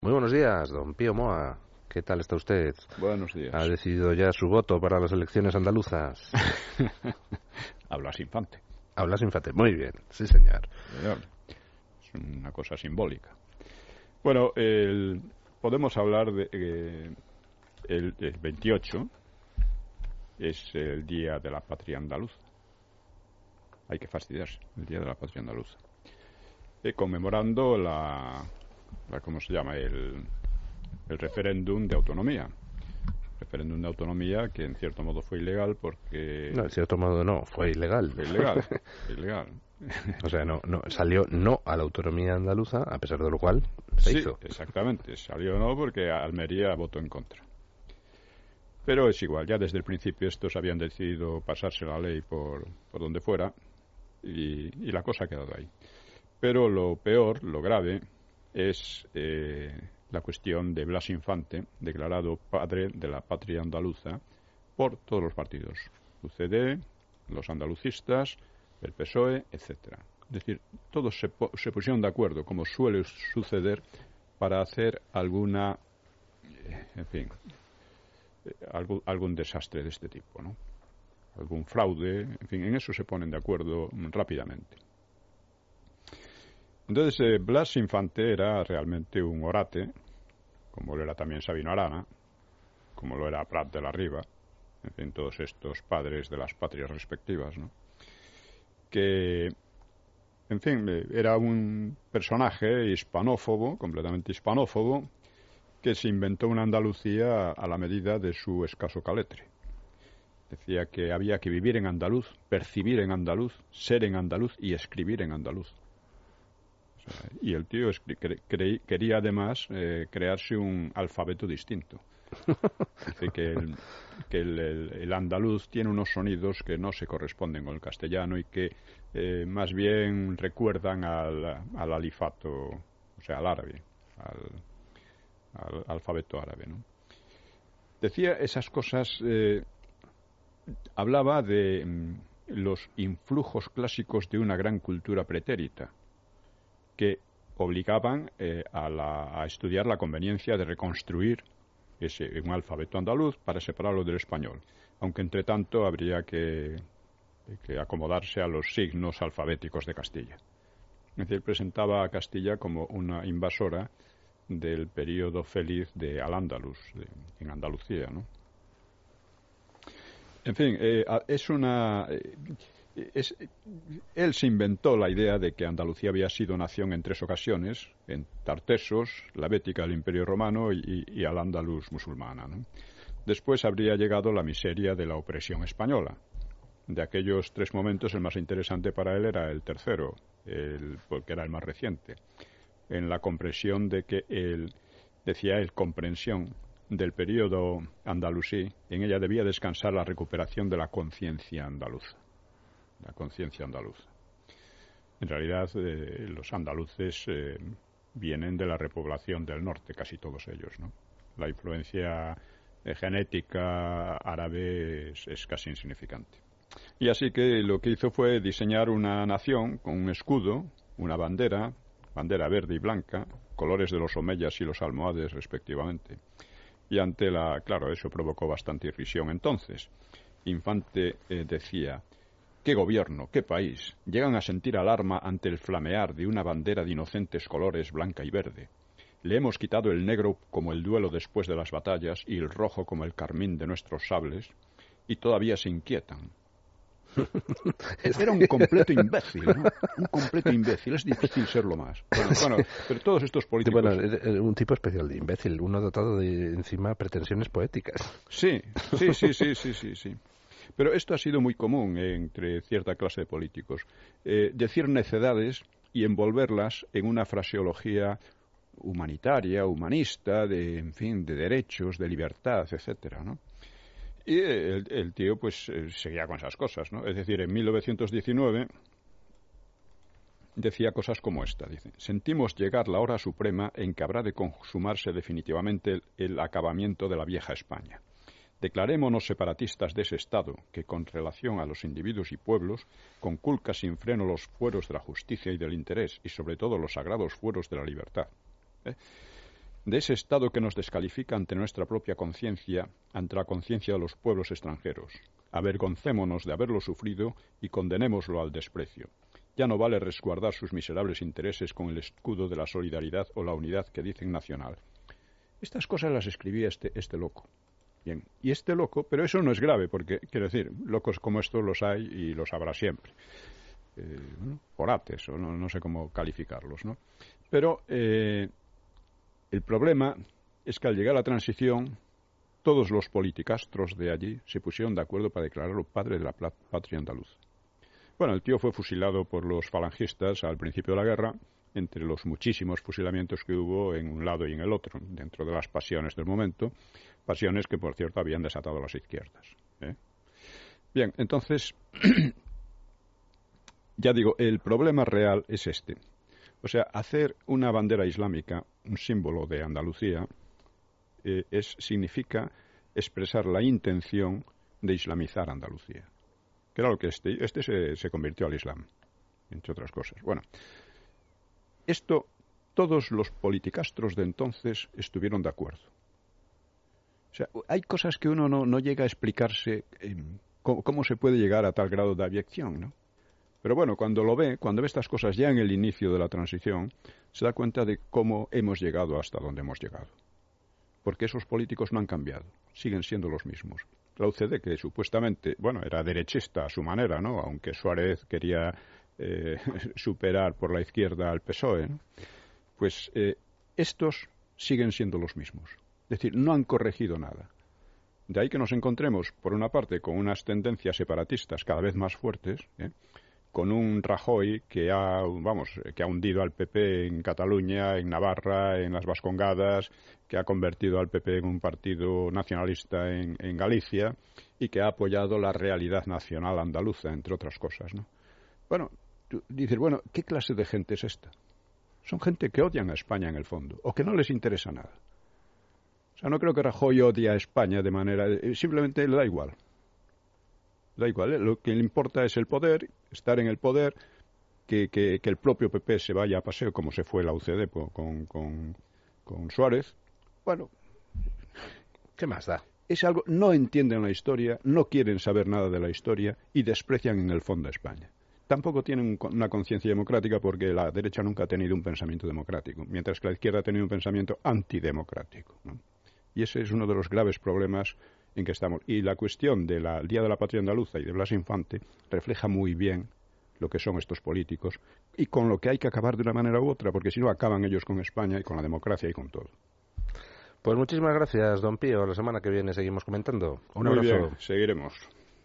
Muy buenos días, don Pío Moa. ¿Qué tal está usted? Buenos días. ¿Ha decidido ya su voto para las elecciones andaluzas? Hablas infante. Hablas infante. Muy bien, sí señor. Es una cosa simbólica. Bueno, podemos hablar de el 28 es el Día de la Patria Andaluza. Hay que fastidiarse, el Día de la Patria Andaluza. Conmemorando ¿cómo se llama? El referéndum de autonomía. Referéndum de autonomía que en cierto modo fue ilegal porque... No, en cierto modo no, fue ilegal. Fue ilegal, fue ilegal. O sea, no, salió no a la autonomía andaluza, a pesar de lo cual se hizo. Sí, exactamente, salió no porque Almería votó en contra. Pero es igual, ya desde el principio estos habían decidido pasarse la ley por donde fuera y la cosa ha quedado ahí. Pero lo peor, lo grave, es la cuestión de Blas Infante, declarado padre de la patria andaluza por todos los partidos, UCD, los andalucistas, el PSOE, etcétera. Es decir, todos se pusieron de acuerdo, como suele suceder, para hacer alguna, en fin, algún desastre de este tipo, ¿no? Algún fraude, en fin, en eso se ponen de acuerdo rápidamente. Entonces, Blas Infante era realmente un orate, como lo era también Sabino Arana, como lo era Prat de la Riba, en fin, todos estos padres de las patrias respectivas, ¿no? Que, en fin, era un personaje hispanófobo, completamente hispanófobo, que se inventó una Andalucía a la medida de su escaso caletre. Decía que había que vivir en andaluz, percibir en andaluz, ser en andaluz y escribir en andaluz. O sea, y el tío quería además crearse un alfabeto distinto. Dice que el andaluz tiene unos sonidos que no se corresponden con el castellano y que más bien recuerdan al alifato, o sea, al árabe, al alfabeto árabe, ¿no? Decía esas cosas, hablaba de los influjos clásicos de una gran cultura pretérita que obligaban a estudiar la conveniencia de reconstruir un alfabeto andaluz para separarlo del español, aunque entre tanto habría que acomodarse a los signos alfabéticos de Castilla. Es decir, presentaba a Castilla como una invasora del período feliz de Al-Ándalus, en Andalucía, ¿no? En fin, él se inventó la idea de que Andalucía había sido nación en 3 ocasiones, en Tartesos, la Bética del Imperio Romano y Al-Ándalus musulmana, ¿no? Después habría llegado la miseria de la opresión española. De aquellos 3 momentos, el más interesante para él era el tercero, porque era el más reciente, en la comprensión de que decía él, comprensión del período andalusí, en ella debía descansar la recuperación de la conciencia andaluza. La conciencia andaluza. En realidad, los andaluces vienen de la repoblación del norte, casi todos ellos, ¿no? La influencia genética árabe es casi insignificante. Y así que lo que hizo fue diseñar una nación con un escudo, una bandera verde y blanca, colores de los omeyas y los almohades respectivamente. Y claro, eso provocó bastante irrisión entonces. Infante decía: ¿qué gobierno, qué país llegan a sentir alarma ante el flamear de una bandera de inocentes colores blanca y verde? Le hemos quitado el negro como el duelo después de las batallas y el rojo como el carmín de nuestros sables, y todavía se inquietan. Era un completo imbécil, ¿no? Un completo imbécil. Es difícil serlo más. Bueno, pero todos estos políticos... Bueno, un tipo especial de imbécil, uno dotado de, encima, pretensiones poéticas. Sí. Pero esto ha sido muy común entre cierta clase de políticos. Decir necedades y envolverlas en una fraseología humanitaria, humanista, en fin, de derechos, de libertad, etcétera, ¿no? Y el tío, pues, seguía con esas cosas, ¿no? Es decir, en 1919 decía cosas como esta, dice: sentimos llegar la hora suprema en que habrá de consumarse definitivamente el acabamiento de la vieja España. Declarémonos separatistas de ese Estado que, con relación a los individuos y pueblos, conculca sin freno los fueros de la justicia y del interés, y sobre todo los sagrados fueros de la libertad. de ese Estado que nos descalifica ante nuestra propia conciencia, ante la conciencia de los pueblos extranjeros. Avergoncémonos de haberlo sufrido y condenémoslo al desprecio. Ya no vale resguardar sus miserables intereses con el escudo de la solidaridad o la unidad que dicen nacional. Estas cosas las escribía este loco. Bien, y este loco, pero eso no es grave, porque, quiero decir, locos como estos los hay y los habrá siempre. Orates, o no sé cómo calificarlos, ¿no? Pero el problema es que al llegar a la transición, todos los politicastros de allí se pusieron de acuerdo para declararlo padre de la patria andaluza. Bueno, el tío fue fusilado por los falangistas al principio de la guerra, entre los muchísimos fusilamientos que hubo en un lado y en el otro, dentro de las pasiones del momento, pasiones que, por cierto, habían desatado las izquierdas. Bien, entonces, ya digo, el problema real es este. O sea, hacer una bandera islámica, un símbolo de Andalucía, significa expresar la intención de islamizar Andalucía. Que era lo que este se convirtió al Islam, entre otras cosas. Bueno, esto todos los politicastros de entonces estuvieron de acuerdo. O sea, hay cosas que uno no llega a explicarse cómo se puede llegar a tal grado de abyección, ¿no? Pero bueno, cuando ve estas cosas ya en el inicio de la transición, se da cuenta de cómo hemos llegado hasta donde hemos llegado. Porque esos políticos no han cambiado, siguen siendo los mismos. La UCD, que supuestamente, bueno, era derechista a su manera, ¿no? Aunque Suárez quería superar por la izquierda al PSOE, ¿no? Pues estos siguen siendo los mismos. Es decir, no han corregido nada. De ahí que nos encontremos, por una parte, con unas tendencias separatistas cada vez más fuertes, con un Rajoy que ha hundido al PP en Cataluña, en Navarra, en las Vascongadas, que ha convertido al PP en un partido nacionalista en Galicia y que ha apoyado la realidad nacional andaluza, entre otras cosas, ¿no? Bueno, tú dices, ¿qué clase de gente es esta? Son gente que odian a España en el fondo, o que no les interesa nada. O sea, no creo que Rajoy odie a España de manera... simplemente le da igual. Da igual, lo que le importa es el poder, estar en el poder, que el propio PP se vaya a paseo, como se fue la UCD con Suárez. Bueno, ¿qué más da? Es algo, no entienden la historia, no quieren saber nada de la historia y desprecian en el fondo a España. Tampoco tienen una conciencia democrática porque la derecha nunca ha tenido un pensamiento democrático, mientras que la izquierda ha tenido un pensamiento antidemocrático, ¿no? Y ese es uno de los graves problemas en que estamos. Y la cuestión del Día de la Patria Andaluza y de Blas Infante refleja muy bien lo que son estos políticos y con lo que hay que acabar de una manera u otra, porque si no acaban ellos con España y con la democracia y con todo. Pues muchísimas gracias, don Pío. La semana que viene seguimos comentando. Un Muy abrazo. bien, seguiremos.